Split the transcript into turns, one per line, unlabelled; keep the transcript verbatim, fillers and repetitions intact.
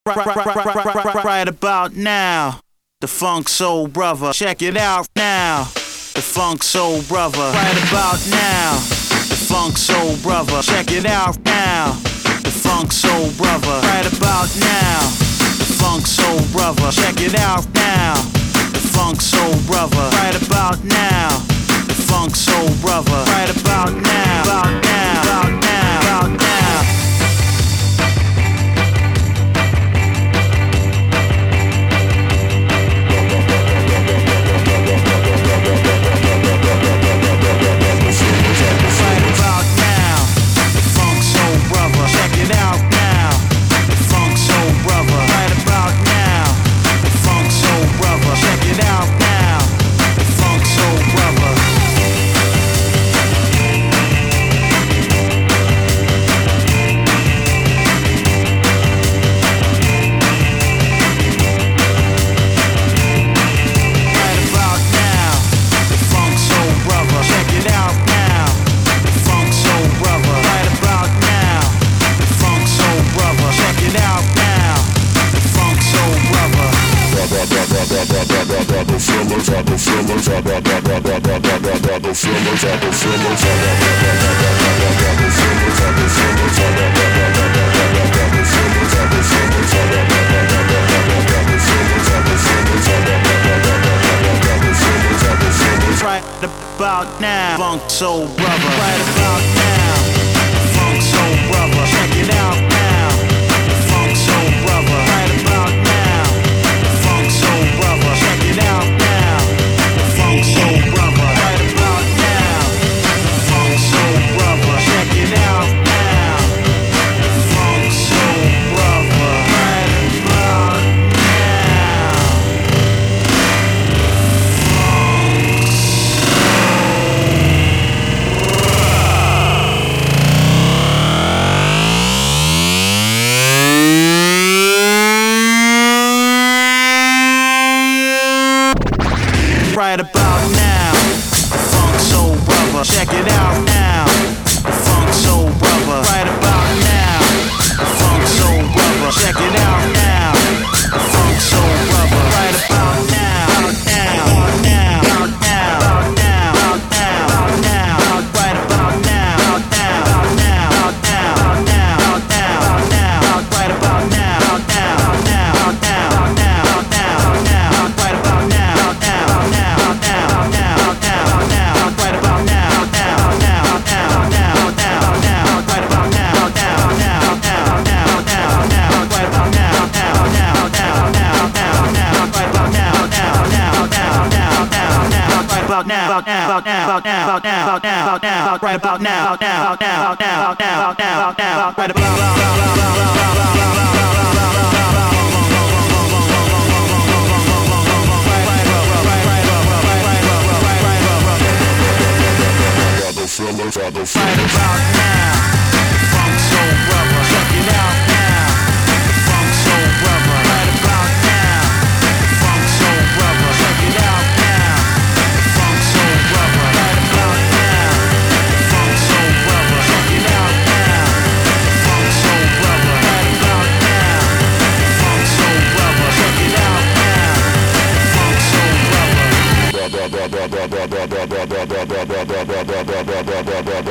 Right, right, right, right, right, right, right about now, the Funk Soul Brother. Check it out now, the Funk Soul Brother. Right about now, the Funk Soul Brother. Check it out now, the Funk Soul Brother. Right about now, the Funk Soul Brother. Check it out now, the Funk Soul Brother. Right about now, the Funk Soul Brother. Right about now, about now, about now, about now. Right about now, Funk Soul Brother. Right about now, Funk Soul Brother. Check it out now, Funk Soul Brother. Right about now, Funk Soul Brother. Check it out now, Funk Soul Brother. Right about now, Funk Soul Brother. Check it out now, Funk Soul Brother. Right about right about now, Funk Soul Brother. Check it out now, Funk Soul Brother. Right about now, Funk Soul Brother. Check it out now, Funk Soul Brother. Right about now, now, now, now, now, now, now, now, right about now, now, now, now, now, now, now, right about now, now, now, now, now, now, right about now, now, now. About now, about now, about now, about now, about now, about now, about now, right about now, about now, about now, about now, about now, about now, about now, right about right about now, Funk Soul Brother. Check it out now, Funk Soul Brother. Right about now, Funk Soul Brother. Check it out now, Funk Soul Brother. Right about now, Funk Soul Brother. Check it out now, Funk Soul Brother. Right about now, Funk Soul Brother. Check it out now, Funk Soul Brother.